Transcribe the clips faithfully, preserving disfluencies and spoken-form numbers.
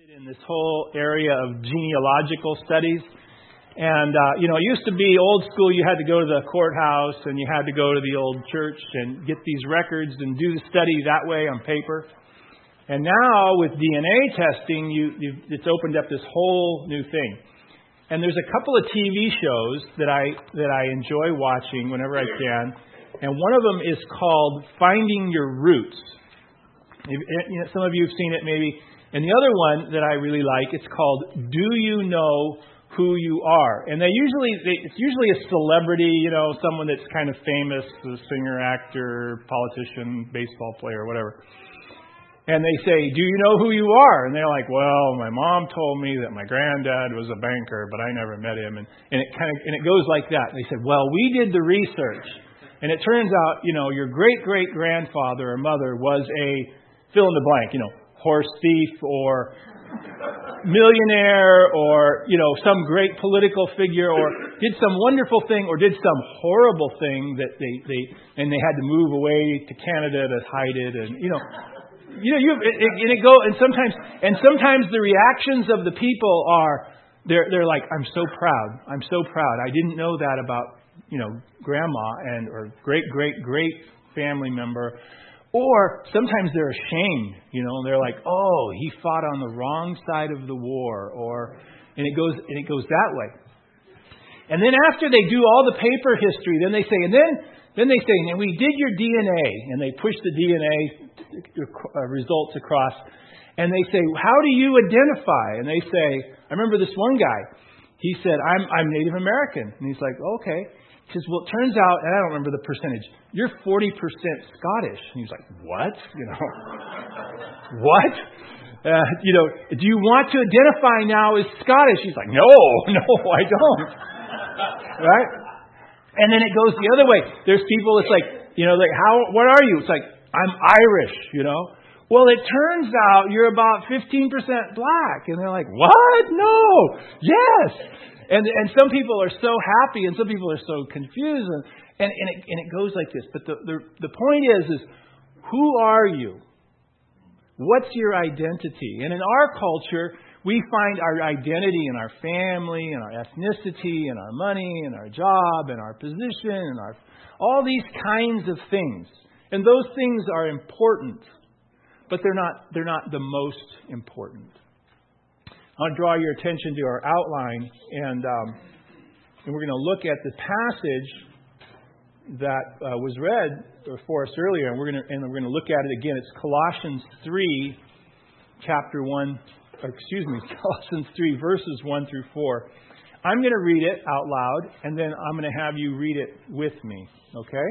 In this whole area of genealogical studies. And, uh, you know, it used to be old school. You had to go to the courthouse and you had to go to the old church and get these records and do the study that way on paper. And now with D N A testing, you, you've, it's opened up this whole new thing. And there's a couple of T V shows that I that I enjoy watching whenever I can. And one of them is called Finding Your Roots. You know, some of you have seen it maybe. And the other one that I really like, it's called Do You Know Who You Are? And they usually, they, it's usually a celebrity, you know, someone that's kind of famous, a singer, actor, politician, baseball player, whatever. And they say, do you know who you are? And they're like, well, my mom told me that my granddad was a banker, but I never met him. And, and it kind of, and it goes like that. And they said, well, we did the research. And it turns out, you know, your great-great-grandfather or mother was a fill in the blank, you know, horse thief or millionaire or, you know, some great political figure or did some wonderful thing or did some horrible thing that they, they and they had to move away to Canada to hide it. And, you know, you know, you it, it, and it go and sometimes and sometimes the reactions of the people are they're they're like, I'm so proud. I'm so proud. I didn't know that about, you know, grandma and or great great great family member. Or sometimes they're ashamed, you know, and they're like, oh, he fought on the wrong side of the war, or and it goes and it goes that way. And then after they do all the paper history, then they say, and then then they say, and we did your D N A, and they push the D N A results across, and they say, how do you identify? And they say, I remember this one guy, he said, I'm I'm Native American, and he's like, okay. He says, well, it turns out, and I don't remember the percentage, you're forty percent Scottish. And he's like, what? You know, what? Uh, you know, do you want to identify now as Scottish? He's like, no, no, I don't. Right? And then it goes the other way. There's people, it's like, you know, like, how, what are you? It's like, I'm Irish, you know. Well, it turns out you're about fifteen percent black. And they're like, what? No. Yes. And and some people are so happy and some people are so confused. And, and, and, it, and it goes like this. But the, the, the point is, is who are you? What's your identity? And in our culture, we find our identity in our family, and our ethnicity, and our money, and our job, and our position, and our all these kinds of things. And those things are important, but they're not they're not the most important. I want to draw your attention to our outline, and um, and we're going to look at the passage that uh, was read for us earlier, and we're going to and we're going to look at it again. It's Colossians three, chapter one, or excuse me, Colossians three, verses one through four. I'm going to read it out loud, and then I'm going to have you read it with me. Okay?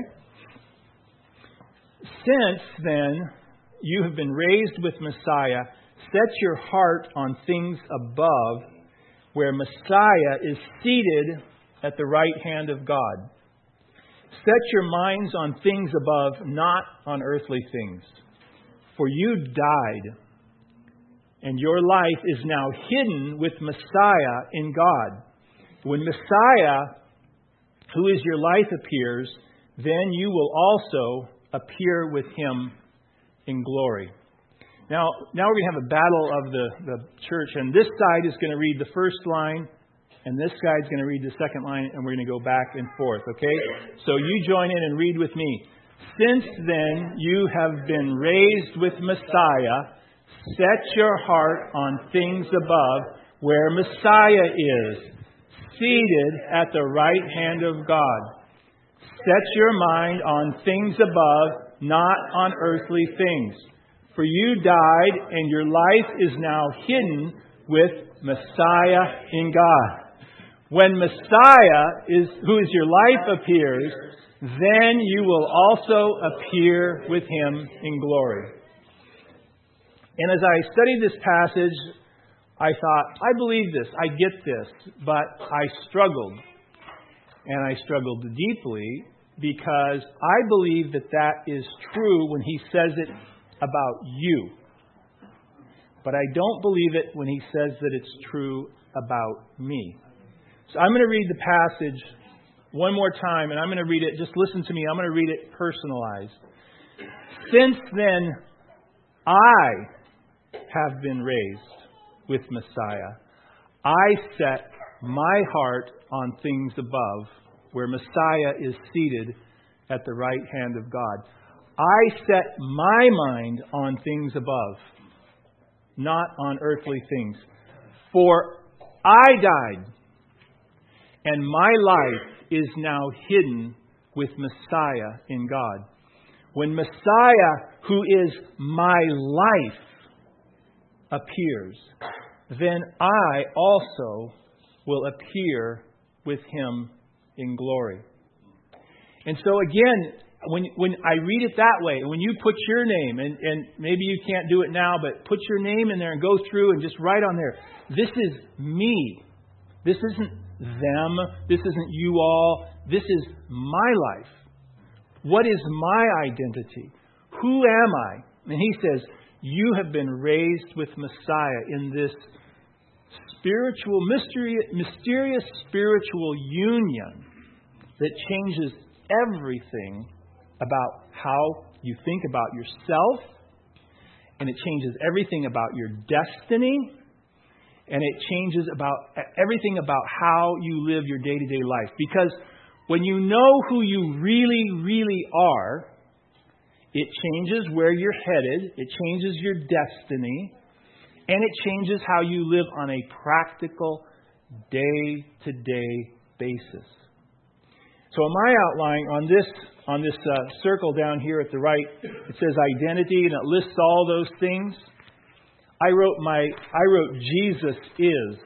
Since then you have been raised with Messiah, set your heart on things above, where Messiah is seated at the right hand of God. Set your minds on things above, not on earthly things. For you died, and your life is now hidden with Messiah in God. When Messiah, who is your life, appears, then you will also appear with Him in glory. Now, now we're going to have a battle of the, the church, and this side is going to read the first line, and this side's going to read the second line, and we're going to go back and forth, okay? So you join in and read with me. Since then you have been raised with Messiah, set your heart on things above, where Messiah is, seated at the right hand of God. Set your mind on things above, not on earthly things. For you died, and your life is now hidden with Messiah in God. When Messiah, is who is your life, appears, then you will also appear with Him in glory. And as I studied this passage, I thought, I believe this, I get this, but I struggled. And I struggled deeply because I believe that that is true when He says it about you. But I don't believe it when He says that it's true about me. So I'm going to read the passage one more time, and I'm going to read it. Just listen to me. I'm going to read it personalized. Since then, I have been raised with Messiah. I set my heart on things above, where Messiah is seated at the right hand of God. I set my mind on things above, not on earthly things. For I died, and my life is now hidden with Messiah in God. When Messiah, who is my life, appears, then I also will appear with Him in glory. And so again, when when I read it that way, when you put your name, and, and maybe you can't do it now, but put your name in there and go through and just write on there, this is me. This isn't them. This isn't you all. This is my life. What is my identity? Who am I? And he says, you have been raised with Messiah in this spiritual, mystery, mysterious spiritual union that changes everything about how you think about yourself, and it changes everything about your destiny, and it changes about everything about how you live your day-to-day life. Because when you know who you really, really are, it changes where you're headed, it changes your destiny, and it changes how you live on a practical, day-to-day basis. So in my outline, on this on this uh, circle down here at the right, it says identity, and it lists all those things. I wrote my I wrote Jesus is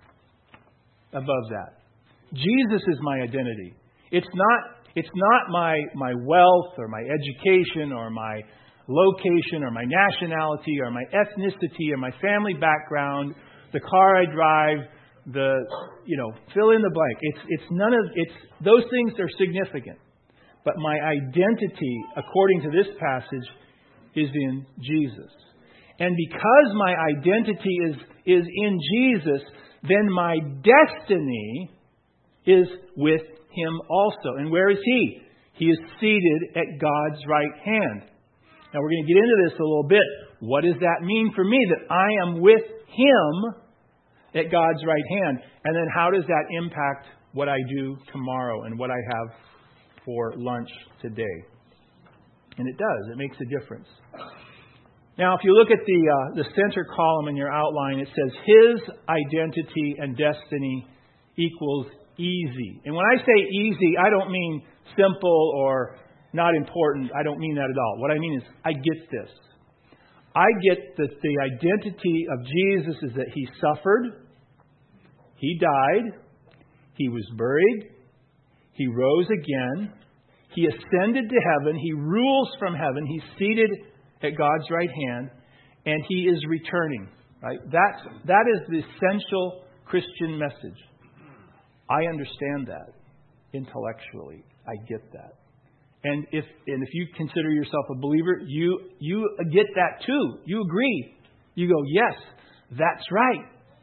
above that. Jesus is my identity. It's not it's not my my wealth or my education or my location or my nationality or my ethnicity or my family background, the car I drive, the you know, fill in the blank. It's it's none of it's those things are significant. But my identity, according to this passage, is in Jesus. And because my identity is, is in Jesus, then my destiny is with Him also. And where is He? He is seated at God's right hand. Now we're going to get into this a little bit. What does that mean for me, that I am with Him at God's right hand? And then how does that impact what I do tomorrow and what I have for lunch today? And it does. It makes a difference. Now, if you look at the uh, the center column in your outline, it says His identity and destiny equals easy. And when I say easy, I don't mean simple or not important. I don't mean that at all. What I mean is I get this. I get that the identity of Jesus is that He suffered, He died, He was buried, He rose again, He ascended to heaven, He rules from heaven, He's seated at God's right hand, and He is returning. Right? That's, that is the essential Christian message. I understand that intellectually. I get that. And if and if you consider yourself a believer, you you get that too. You agree. You go, yes, that's right.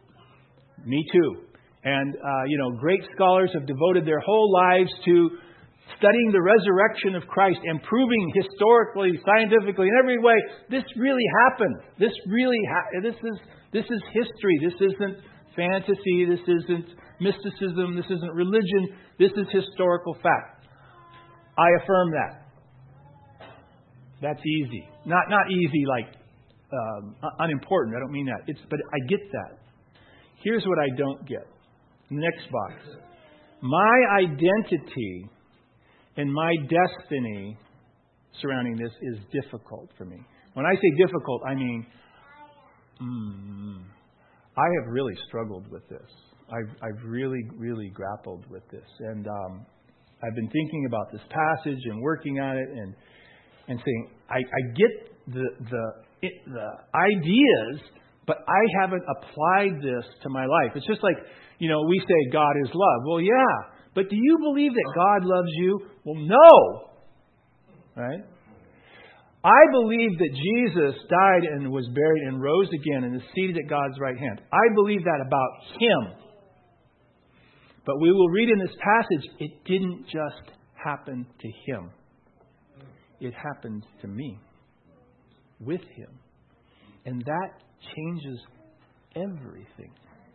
Me too. And, uh, you know, great scholars have devoted their whole lives to studying the resurrection of Christ and proving historically, scientifically, in every way, this really happened. This really ha- this is this is history. This isn't fantasy. This isn't mysticism. This isn't religion. This is historical fact. I affirm that. That's easy. Not not easy like um, unimportant. I don't mean that. It's but I get that. Here's what I don't get. Next box. My identity and my destiny surrounding this is difficult for me. When I say difficult, I mean, mm, I have really struggled with this. I've, I've really, really grappled with this. And um, I've been thinking about this passage and working on it and and saying, I, I get the the it, the ideas, but I haven't applied this to my life. It's just like, you know, we say God is love. Well, yeah. But do you believe that God loves you? Well, no. Right? I believe that Jesus died and was buried and rose again and is seated at God's right hand. I believe that about Him. But we will read in this passage, it didn't just happen to Him. It happened to me with Him. And that changes everything.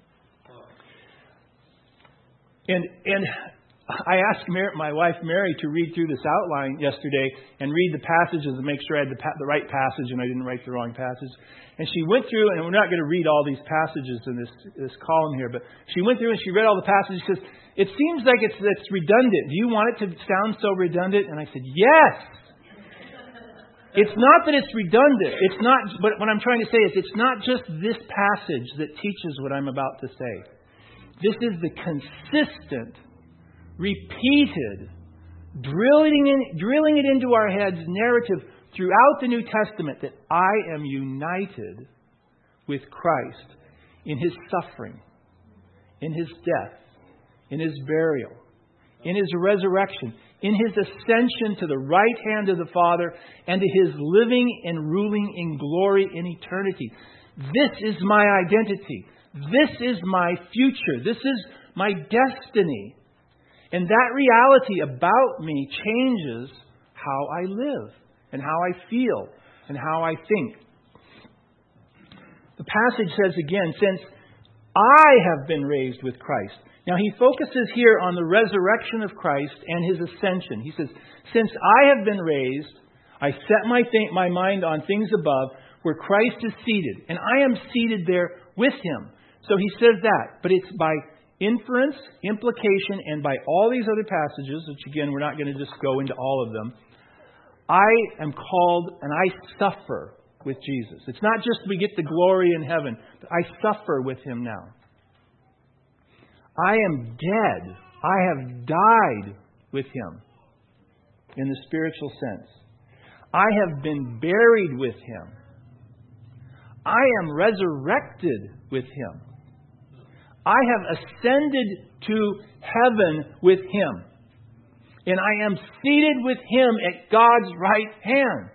And and I asked Mary, my wife Mary to read through this outline yesterday and read the passages and make sure I had the, pa- the right passage and I didn't write the wrong passage. And she went through, and we're not going to read all these passages in this this column here, but she went through and she read all the passages. She says, "It seems like it's it's redundant. Do you want it to sound so redundant?" And I said, "Yes." It's not that it's redundant. It's not. But what I'm trying to say is, it's not just this passage that teaches what I'm about to say. This is the consistent, repeated, drilling in, drilling it into our heads narrative throughout the New Testament that I am united with Christ in His suffering, in His death, in His burial, in His resurrection, in His ascension to the right hand of the Father, and to His living and ruling in glory in eternity. This is my identity. This is my future. This is my destiny. And that reality about me changes how I live and how I feel and how I think. The passage says again, since I have been raised with Christ. Now he focuses here on the resurrection of Christ and His ascension. He says, since I have been raised, I set my, th- my mind on things above where Christ is seated. And I am seated there with Him. So he says that. But it's by inference, implication, and by all these other passages, which again, we're not going to just go into all of them, I am called and I suffer with Jesus. It's not just we get the glory in heaven, but I suffer with Him now. I am dead. I have died with Him in the spiritual sense. I have been buried with Him. I am resurrected with Him. I have ascended to heaven with Him. And I am seated with Him at God's right hand.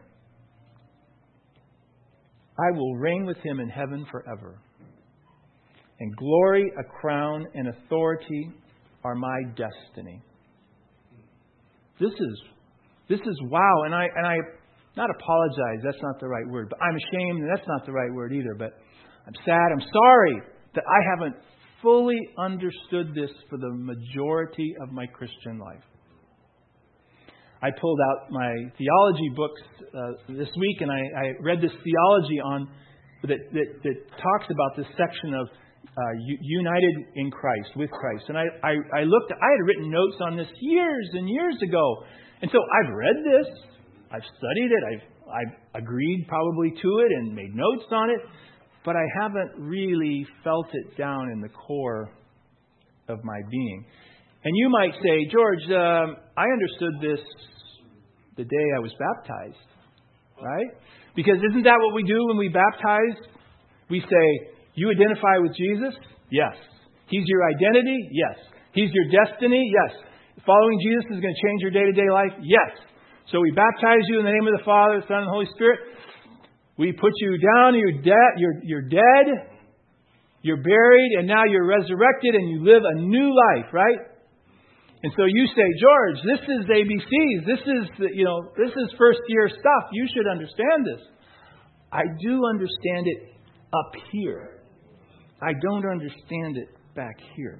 I will reign with Him in heaven forever. And glory, a crown, and authority are my destiny. This is this is wow. And I and I not apologize, that's not the right word. But I'm ashamed, and that's not the right word either. But I'm sad, I'm sorry that I haven't fully understood this for the majority of my Christian life. I pulled out my theology books uh, this week, and I, I read this theology on that, that, that talks about this section of uh, united in Christ, with Christ. And I, I, I looked, I had written notes on this years and years ago. And so I've read this, I've studied it, I've, I've agreed probably to it and made notes on it, but I haven't really felt it down in the core of my being. And you might say, George, um, I understood this the day I was baptized, right? Because isn't that what we do when we baptize? We say, you identify with Jesus? Yes. He's your identity? Yes. He's your destiny? Yes. Following Jesus is going to change your day-to-day life? Yes. So we baptize you in the name of the Father, the Son, and the Holy Spirit. We put you down, you're dead, you're, you're dead, you're buried, and now you're resurrected and you live a new life, right? And so you say, George, this is A B Cs. This is, the, you know, this is first year stuff. You should understand this. I do understand it up here. I don't understand it back here.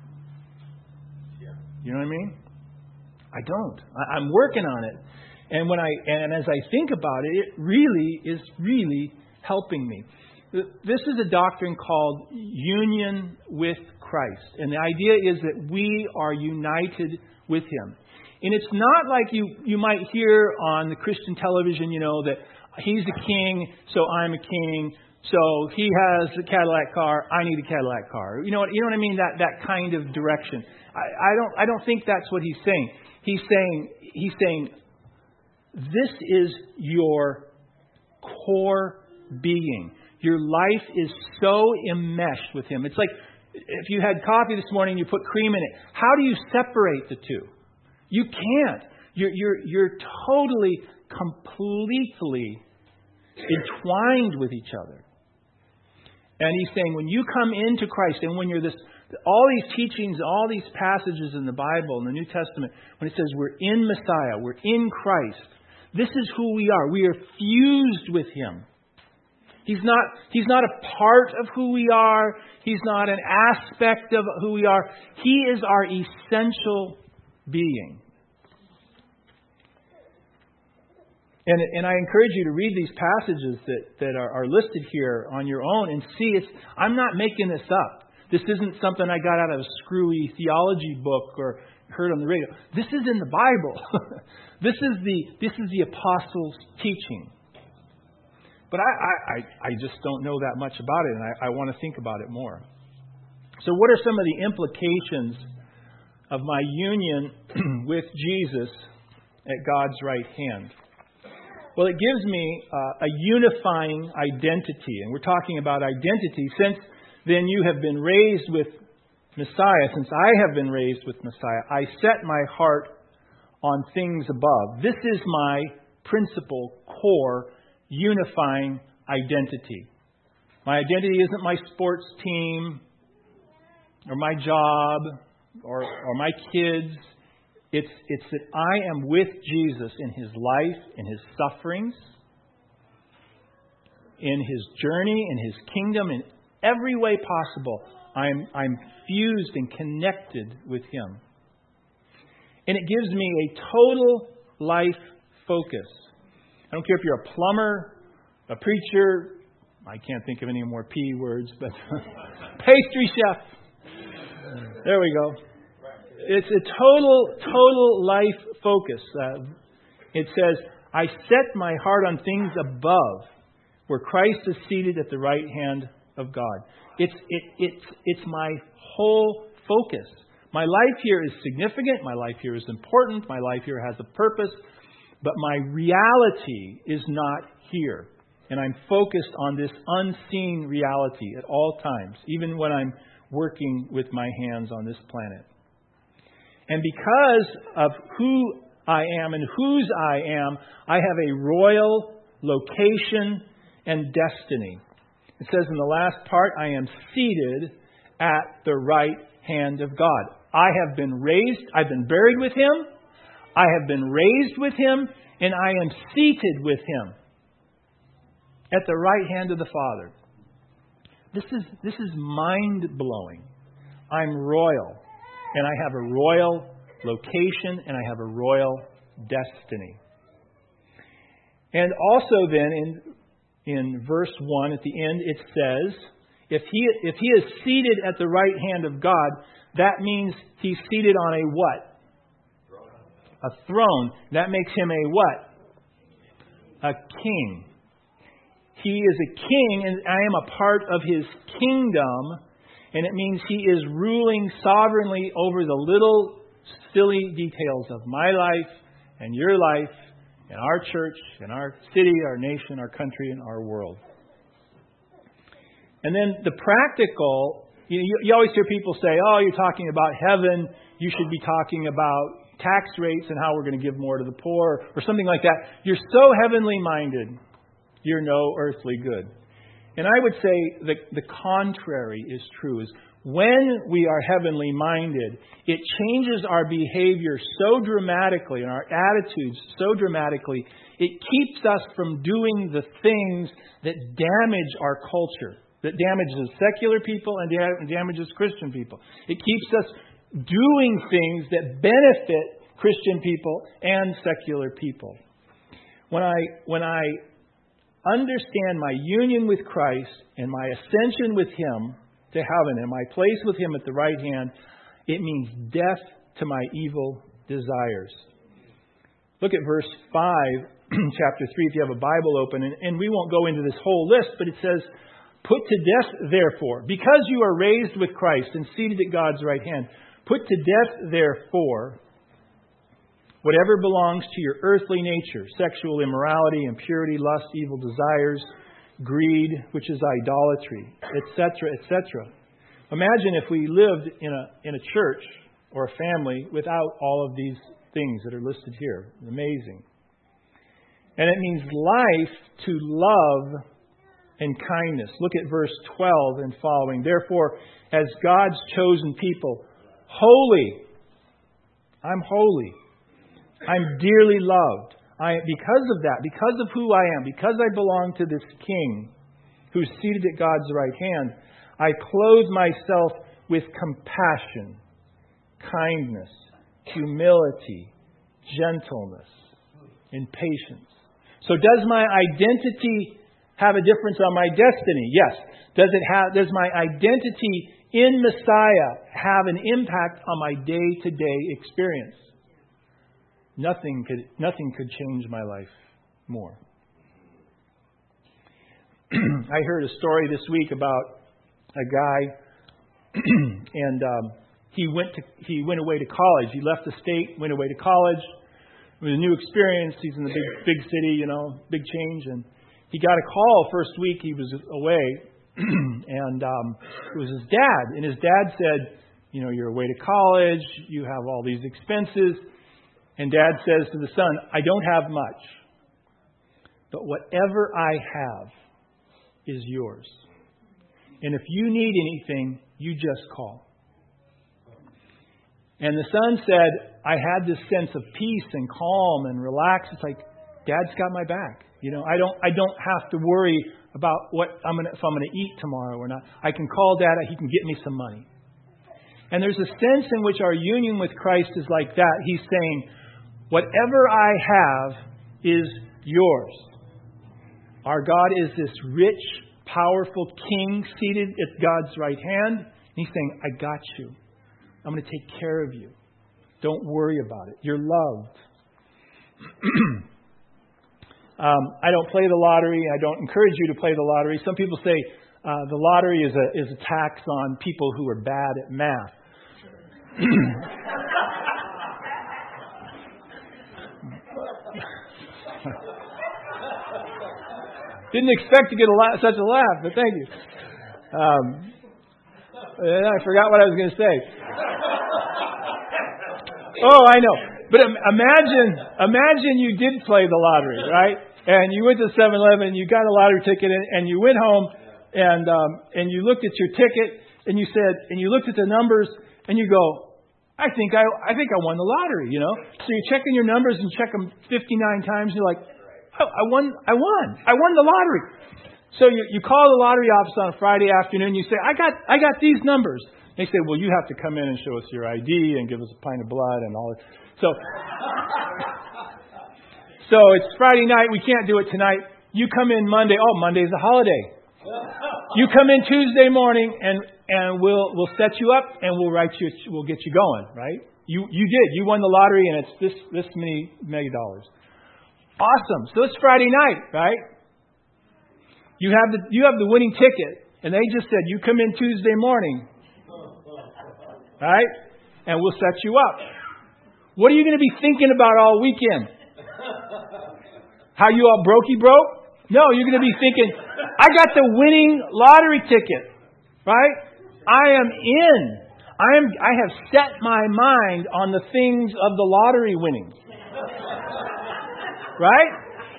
You know what I mean? I don't. I, I'm working on it. And when I and as I think about it, it really is really helping me. This is a doctrine called union with Christ. And the idea is that we are united with Him. And it's not like you, you might hear on the Christian television, you know, that He's a king, so I'm a king. So He has a Cadillac car, I need a Cadillac car. You know what, you know what I mean? That that kind of direction. I, I don't I don't think that's what He's saying. He's saying He's saying this is your core being. Your life is so enmeshed with Him. It's like if you had coffee this morning and you put cream in it. How do you separate the two? You can't. You're you're you're totally, completely entwined with each other. And He's saying when you come into Christ and when you're this, all these teachings, all these passages in the Bible, in the New Testament, when it says we're in Messiah, we're in Christ, this is who we are. We are fused with Him. He's not, he's not a part of who we are. He's not an aspect of who we are. He is our essential being. And, and I encourage you to read these passages that, that are, are listed here on your own and see it's, I'm not making this up. This isn't something I got out of a screwy theology book or heard on the radio. This is in the Bible. this is the this is the apostles' teaching. But I, I, I just don't know that much about it, and I, I want to think about it more. So what are some of the implications of my union with Jesus at God's right hand? Well, it gives me uh, a unifying identity. And we're talking about identity. Since then you have been raised with Messiah. Since I have been raised with Messiah, I set my heart on things above. This is my principal, core, unifying identity. My identity isn't my sports team or my job or, or my kids. It's, it's that I am with Jesus in His life, in His sufferings, in His journey, in His kingdom, in every way possible. I'm, I'm fused and connected with Him. And it gives me a total life focus. I don't care if you're a plumber, a preacher, I can't think of any more P words, but pastry chef. There we go. It's a total, total life focus. Uh, it says, I set my heart on things above, where Christ is seated at the right hand of God. It's, it, it's, it's my whole focus. My life here is significant. My life here is important. My life here has a purpose. But my reality is not here. And I'm focused on this unseen reality at all times, even when I'm working with my hands on this planet. And because of who I am and whose I am, I have a royal location and destiny. It says in the last part, I am seated at the right hand of God. I have been raised, I've been buried with Him, I have been raised with Him, and I am seated with Him at the right hand of the Father. This is, this is mind-blowing. I'm royal. And I have a royal location, and I have a royal destiny. And also then, in in verse one, at the end, it says, if he, if he is seated at the right hand of God, that means He's seated on a what? A throne. That makes Him a what? A king. He is a king, and I am a part of His kingdom. And it means He is ruling sovereignly over the little silly details of my life and your life and our church and our city, our nation, our country, and our world. And then the practical, you, you always hear people say, oh, you're talking about heaven. You should be talking about tax rates and how we're going to give more to the poor or something like that. You're so heavenly minded, you're no earthly good. And I would say the, the contrary is true. Is when we are heavenly minded, it changes our behavior so dramatically and our attitudes so dramatically, it keeps us from doing the things that damage our culture, that damages secular people and da- damages Christian people. It keeps us doing things that benefit Christian people and secular people. When I when I understand my union with Christ and my ascension with Him to heaven and my place with Him at the right hand, it means death to my evil desires. Look at verse five, chapter three, if you have a Bible open, and, and we won't go into this whole list, but it says, put to death, therefore, because you are raised with Christ and seated at God's right hand, put to death, therefore, whatever belongs to your earthly nature, sexual immorality, impurity, lust, evil desires, greed, which is idolatry, et cetera, et cetera. Imagine if we lived in a in a church or a family without all of these things that are listed here. Amazing. And it means life to love and kindness. Look at verse twelve and following. Therefore, as God's chosen people, holy, I'm holy. I'm dearly loved. I, because of that, because of who I am, because I belong to this King, who's seated at God's right hand, I clothe myself with compassion, kindness, humility, gentleness, and patience. So does my identity have a difference on my destiny? Yes. Does it have, does my identity in Messiah have an impact on my day-to-day experience? Nothing could, nothing could change my life more. I heard a story this week about a guy, and um, he went to he went away to college. He left the state, went away to college. It was a new experience. He's in the big big city, you know, big change. And he got a call first week he was away, and um, it was his dad. And his dad said, you know, you're away to college. You have all these expenses. And Dad says to the son, I don't have much, but whatever I have is yours. And if you need anything, you just call. And the son said, I had this sense of peace and calm and relax. It's like, Dad's got my back. You know, I don't I don't have to worry about what I'm gonna if I'm gonna eat tomorrow or not. I can call Dad, he can get me some money. And there's a sense in which our union with Christ is like that. He's saying, whatever I have is yours. Our God is this rich, powerful King seated at God's right hand. And He's saying, I got you. I'm going to take care of you. Don't worry about it. You're loved. um, I don't play the lottery. I don't encourage you to play the lottery. Some people say uh, the lottery is a, is a tax on people who are bad at math. Didn't expect to get a la- such a laugh, but thank you. Um, and I forgot what I was going to say. Oh, I know. But imagine, imagine you did play the lottery, right? And you went to seven eleven and you got a lottery ticket and, and you went home and um, and you looked at your ticket and you said and you looked at the numbers and you go, I think I I think I won the lottery, you know. So you're checking your numbers and check them fifty-nine times. And you're like, oh, I won, I won, I won the lottery. So you, you call the lottery office on a Friday afternoon. You say, I got, I got these numbers. They say, well, you have to come in and show us your I D and give us a pint of blood and all that. So, so it's Friday night. We can't do it tonight. You come in Monday. Oh, Monday's a holiday. You come in Tuesday morning and, and we'll, we'll set you up and we'll write you, we'll get you going, right? You, you did. You won the lottery and it's this, this many mega dollars. Awesome. So it's Friday night, right? You have the you have the winning ticket, and they just said you come in Tuesday morning, right? And we'll set you up. What are you going to be thinking about all weekend? How you all brokey broke? No, you're going to be thinking, I got the winning lottery ticket, right? I am in. I am. I have set my mind on the things of the lottery winnings. Right?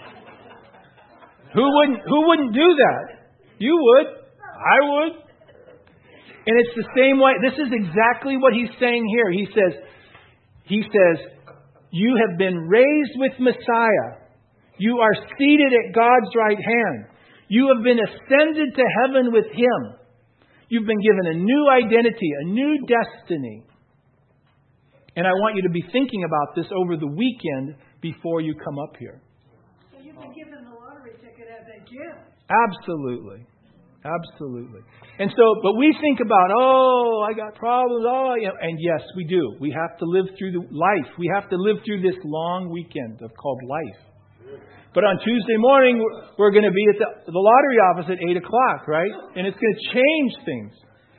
Who wouldn't who wouldn't do that? You would. I would. And it's the same way. This is exactly what he's saying here. He says, he says, you have been raised with Messiah. You are seated at God's right hand. You have been ascended to heaven with Him. You've been given a new identity, a new destiny. And I want you to be thinking about this over the weekend before you come up here. So you've been given the lottery ticket as a gift. Absolutely. Absolutely. And so, but we think about, oh, I got problems. Oh, you know, and yes, we do. We have to live through the life. We have to live through this long weekend of called life. But on Tuesday morning, we're going to be at the, the lottery office at eight o'clock, right? And it's going to change things.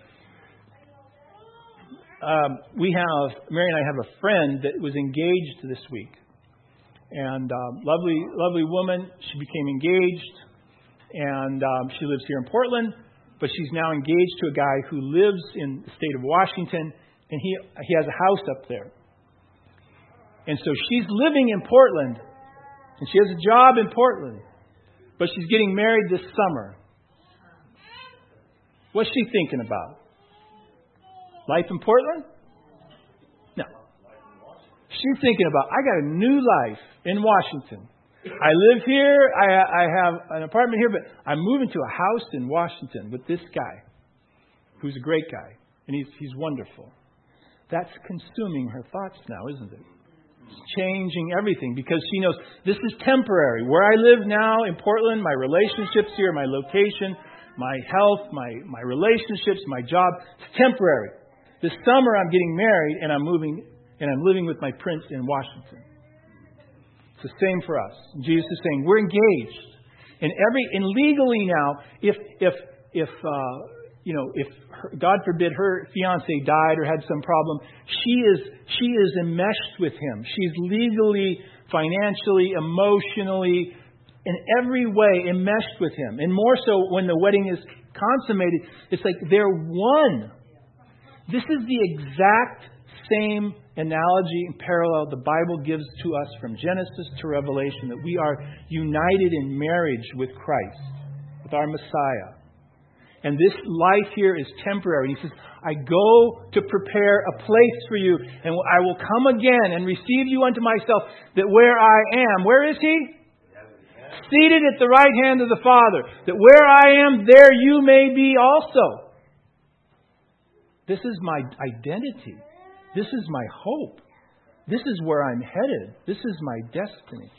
Um, we have, Mary and I have a friend that was engaged this week. And um, lovely, lovely woman. She became engaged, and um, she lives here in Portland. But she's now engaged to a guy who lives in the state of Washington, and he he has a house up there. And so she's living in Portland, and she has a job in Portland, but she's getting married this summer. What's she thinking about? Life in Portland? No. She's thinking about, I got a new life in Washington. I live here. I, I have an apartment here, but I'm moving to a house in Washington with this guy, who's a great guy, and he's he's wonderful. That's consuming her thoughts now, isn't it? It's changing everything because she knows this is temporary. Where I live now in Portland, my relationships here, my location, my health, my, my relationships, my job, it's temporary. This summer I'm getting married and I'm moving and I'm living with my prince in Washington. It's the same for us. Jesus is saying we're engaged. And every and legally now, if if if uh, you know, if her, God forbid her fiance died or had some problem, she is she is enmeshed with him. She's legally, financially, emotionally, in every way enmeshed with him. And more so when the wedding is consummated, it's like they're one. This is the exact same analogy and parallel the Bible gives to us from Genesis to Revelation, that we are united in marriage with Christ, with our Messiah. And this life here is temporary. He says, I go to prepare a place for you, and I will come again and receive you unto myself, that where I am, where is He? Seated at the right hand of the Father, that where I am, there you may be also. This is my identity. This is my hope. This is where I'm headed. This is my destiny.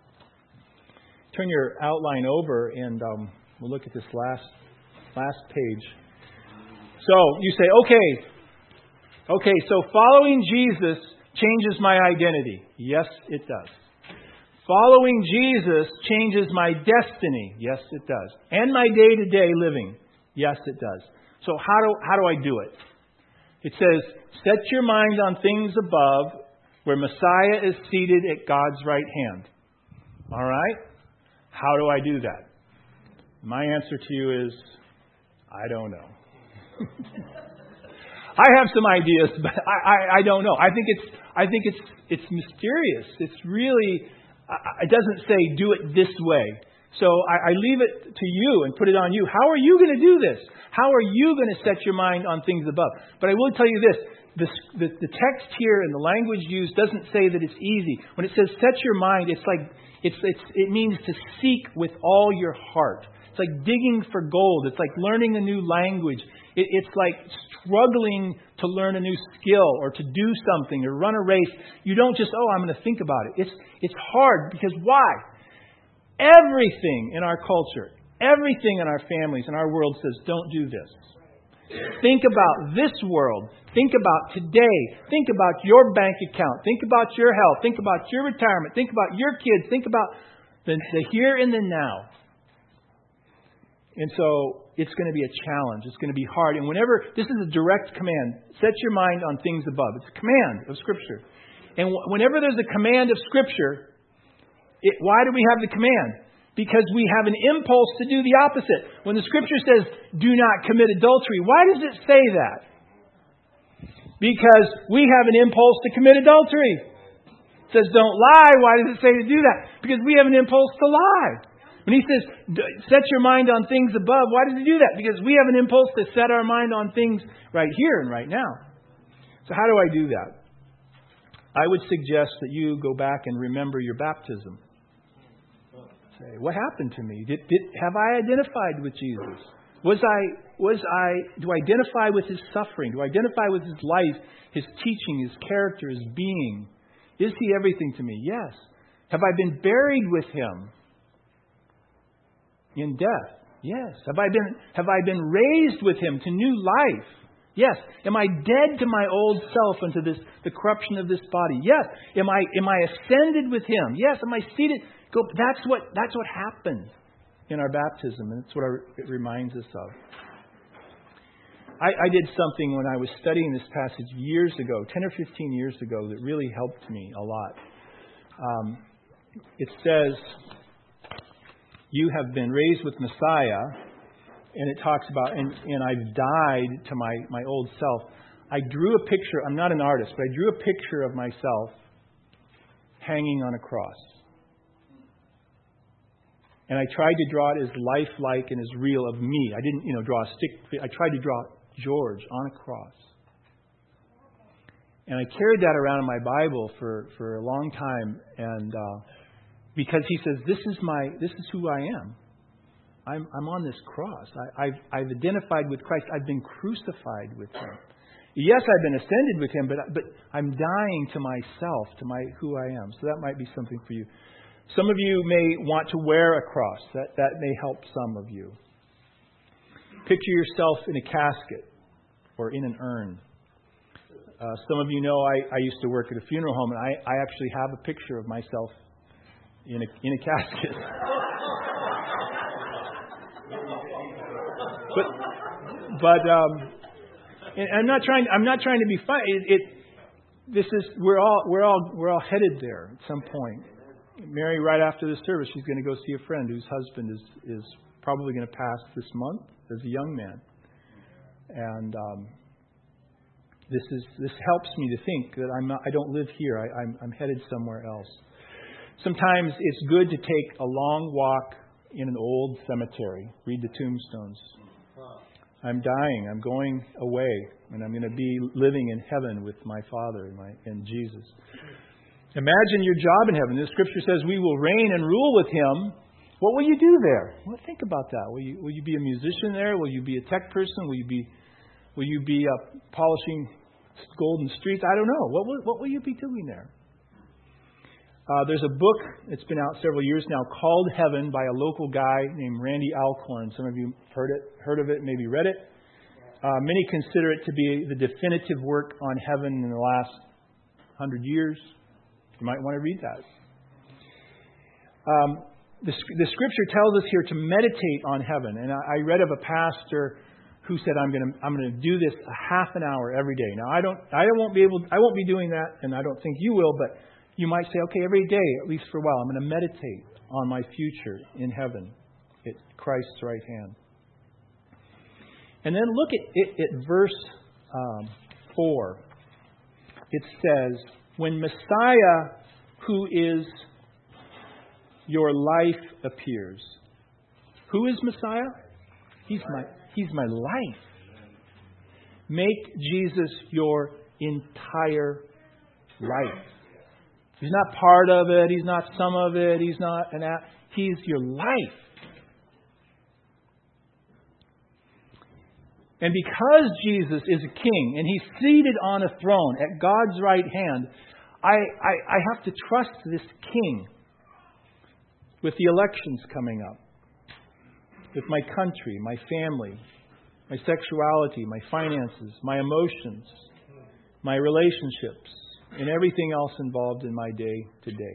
Turn your outline over and um, we'll look at this last last page. So you say, okay, okay, so following Jesus changes my identity. Yes, it does. Following Jesus changes my destiny. Yes, it does. And my day-to-day living. Yes, it does. So how do how do I do it? It says, set your mind on things above, where Messiah is seated at God's right hand. All right? How do I do that? My answer to you is, I don't know. I have some ideas, but I, I, I don't know. I think it's I think it's it's mysterious. It's really, it doesn't say do it this way. So I, I leave it to you and put it on you. How are you going to do this? How are you going to set your mind on things above? But I will tell you this. This the, the text here and the language used doesn't say that it's easy. When it says set your mind, it's like it's, it's it means to seek with all your heart. It's like digging for gold. It's like learning a new language. It, it's like struggling to learn a new skill or to do something or run a race. You don't just, oh, I'm going to think about it. It's it's hard because why? Everything in our culture, everything in our families, in our world says, don't do this. Think about this world. Think about today. Think about your bank account. Think about your health. Think about your retirement. Think about your kids. Think about the, the here and the now. And so it's going to be a challenge. It's going to be hard. And whenever, this is a direct command. Set your mind on things above. It's a command of Scripture. And whenever there's a command of Scripture, It, why do we have the command? Because we have an impulse to do the opposite. When the Scripture says, do not commit adultery, why does it say that? Because we have an impulse to commit adultery. It says, don't lie. Why does it say to do that? Because we have an impulse to lie. When He says, set your mind on things above, why does He do that? Because we have an impulse to set our mind on things right here and right now. So how do I do that? I would suggest that you go back and remember your baptism. Say, what happened to me? Did, did have I identified with Jesus? Was I was I do I identify with His suffering? Do I identify with His life, His teaching, His character, His being? Is He everything to me? Yes. Have I been buried with Him in death? Yes. Have I been have I been raised with Him to new life? Yes. Am I dead to my old self and to this the corruption of this body? Yes. Am I am I ascended with Him? Yes. Am I seated? Go. That's what that's what happened in our baptism, and that's what our, it reminds us of. I, I did something when I was studying this passage years ago, ten or fifteen years ago, that really helped me a lot. Um, it says, "You have been raised with Messiah." And it talks about, and, and I've died to my, my old self. I drew a picture, I'm not an artist, but I drew a picture of myself hanging on a cross. And I tried to draw it as lifelike and as real of me. I didn't, you know, draw a stick. I tried to draw George on a cross. And I carried that around in my Bible for, for a long time. And uh, because he says, this is my, this is who I am. I'm, I'm on this cross. I, I've, I've identified with Christ. I've been crucified with Him. Yes, I've been ascended with Him, but, but I'm dying to myself, to my who I am. So that might be something for you. Some of you may want to wear a cross. That, that may help some of you. Picture yourself in a casket or in an urn. Uh, some of you know I, I used to work at a funeral home, and I, I actually have a picture of myself in a, in a casket. but but um, and I'm not trying. I'm not trying to be funny. It, it this is we're all we're all we're all headed there at some point. Mary, right after the service, she's going to go see a friend whose husband is is probably going to pass this month as a young man, and um, this is this helps me to think that I'm not. I don't live here. I, I'm I'm headed somewhere else. Sometimes it's good to take a long walk in an old cemetery. Read the tombstones. I'm dying. I'm going away, and I'm going to be living in heaven with my Father and, my, and Jesus. Imagine your job in heaven. The Scripture says we will reign and rule with Him. What will you do there? Well, think about that. Will you will you be a musician there? Will you be a tech person? Will you be will you be uh, polishing golden streets? I don't know. What will, what will you be doing there? Uh, there's a book that's been out several years now called Heaven by a local guy named Randy Alcorn. Some of you heard it, heard of it, maybe read it. Uh, many consider it to be the definitive work on heaven in the last hundred years. You might want to read that. Um, the, the Scripture tells us here to meditate on heaven, and I, I read of a pastor who said, "I'm going to I'm going to do this a half an hour every day." Now, I don't I won't be able I won't be doing that, and I don't think you will, but you might say, okay, every day, at least for a while, I'm going to meditate on my future in heaven at Christ's right hand. And then look at, at, at verse um, four. It says, when Messiah, who is your life, appears. Who is Messiah? He's my, he's my life. Make Jesus your entire life. He's not part of it. He's not some of it. He's not an act. He's your life. And because Jesus is a king and He's seated on a throne at God's right hand, I, I, I have to trust this king with the elections coming up, with my country, my family, my sexuality, my finances, my emotions, my relationships, and everything else involved in my day to day.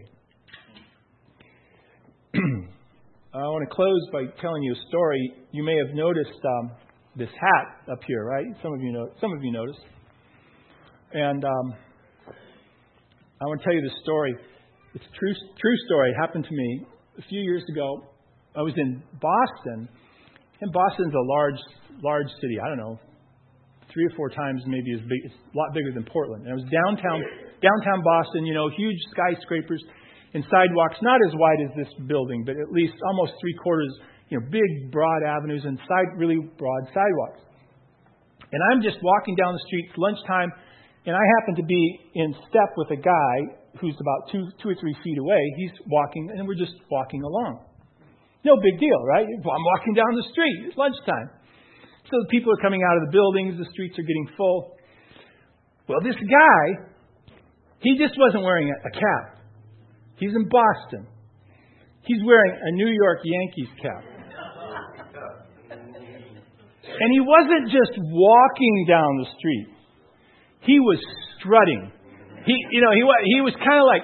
I want to close by telling you a story. You may have noticed um, this hat up here, right? Some of you know. Some of you noticed. And um, I want to tell you this story. It's a true, true story. It happened to me a few years ago. I was in Boston, and Boston's a large, large city. I don't know, three or four times maybe as big. It's a lot bigger than Portland. And I was downtown. Downtown Boston, you know, huge skyscrapers and sidewalks, not as wide as this building, but at least almost three quarters, you know, big, broad avenues and side, really broad sidewalks. And I'm just walking down the street, it's lunchtime, and I happen to be in step with a guy who's about two, two or three feet away. He's walking, and we're just walking along. No big deal, right? I'm walking down the street. It's lunchtime. So the people are coming out of the buildings. The streets are getting full. Well, this guy, he just wasn't wearing a, a cap. He's in Boston. He's wearing a New York Yankees cap. And he wasn't just walking down the street. He was strutting. He, you know, he was, he was kind of like,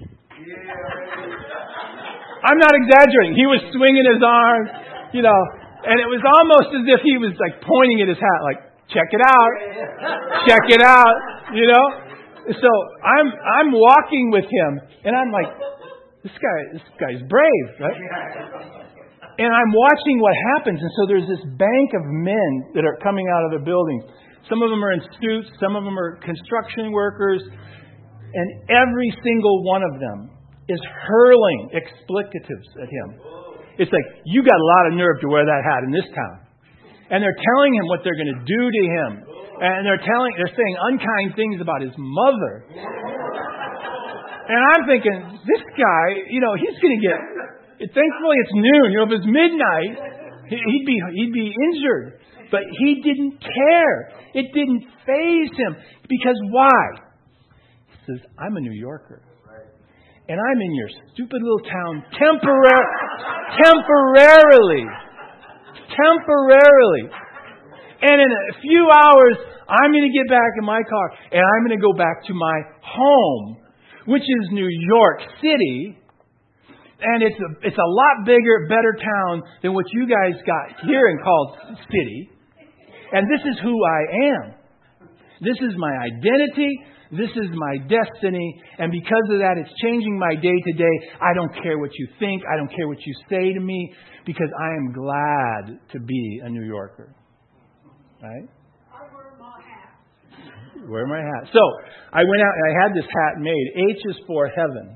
I'm not exaggerating. He was swinging his arms, you know, and it was almost as if he was like pointing at his hat, like, check it out, check it out, you know. So I'm I'm walking with him, and I'm like, this guy this guy's brave, right? And I'm watching what happens, and so there's this bank of men that are coming out of the buildings. Some of them are in suits, some of them are construction workers, and every single one of them is hurling explicatives at him. It's like, you got a lot of nerve to wear that hat in this town. And they're telling him what they're going to do to him. And they're telling, they're saying unkind things about his mother. And I'm thinking, this guy, you know, he's going to get, thankfully it's noon. You know, if it's midnight, he'd be, he'd be injured. But he didn't care. It didn't faze him. Because why? He says, I'm a New Yorker. And I'm in your stupid little town tempor- temporarily. Temporarily. And in a few hours, I'm going to get back in my car and I'm going to go back to my home, which is New York City. And it's a, it's a lot bigger, better town than what you guys got here and called city. And this is who I am. This is my identity. This is my destiny. And because of that, it's changing my day to day. I don't care what you think. I don't care what you say to me, because I am glad to be a New Yorker. Right? I wear my hat. Wear my hat. So I went out and I had this hat made. H is for heaven.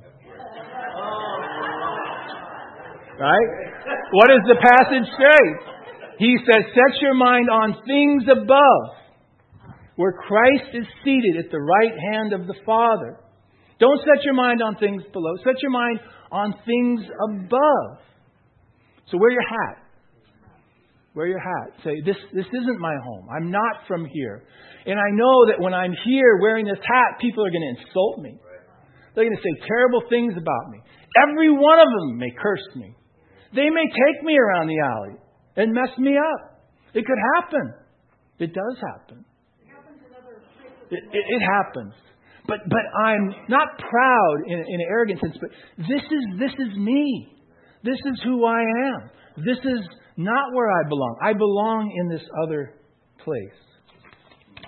Right? What does the passage say? He says, set your mind on things above, where Christ is seated at the right hand of the Father. Don't set your mind on things below. Set your mind on things above. So wear your hat. Wear your hat. Say, this, this isn't my home. I'm not from here. And I know that when I'm here wearing this hat, people are going to insult me. They're going to say terrible things about me. Every one of them may curse me. They may take me around the alley and mess me up. It could happen. It does happen. It, it, it happens. But but I'm not proud in, in an arrogant sense, but this is this is me. This is who I am. This is not where I belong. I belong in this other place.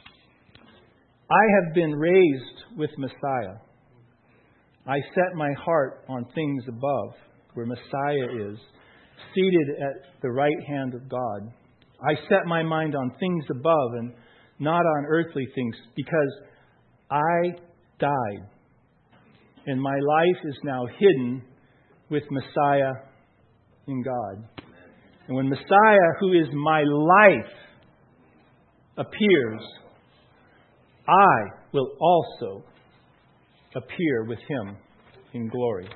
I have been raised with Messiah. I set my heart on things above, where Messiah is, seated at the right hand of God. I set my mind on things above and not on earthly things, because I died. And my life is now hidden with Messiah in God. And when Messiah, who is my life, appears, I will also appear with Him in glory.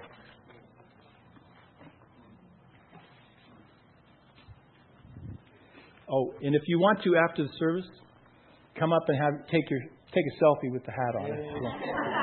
Oh, and if you want to, after the service, come up and have take your take a selfie with the hat on it.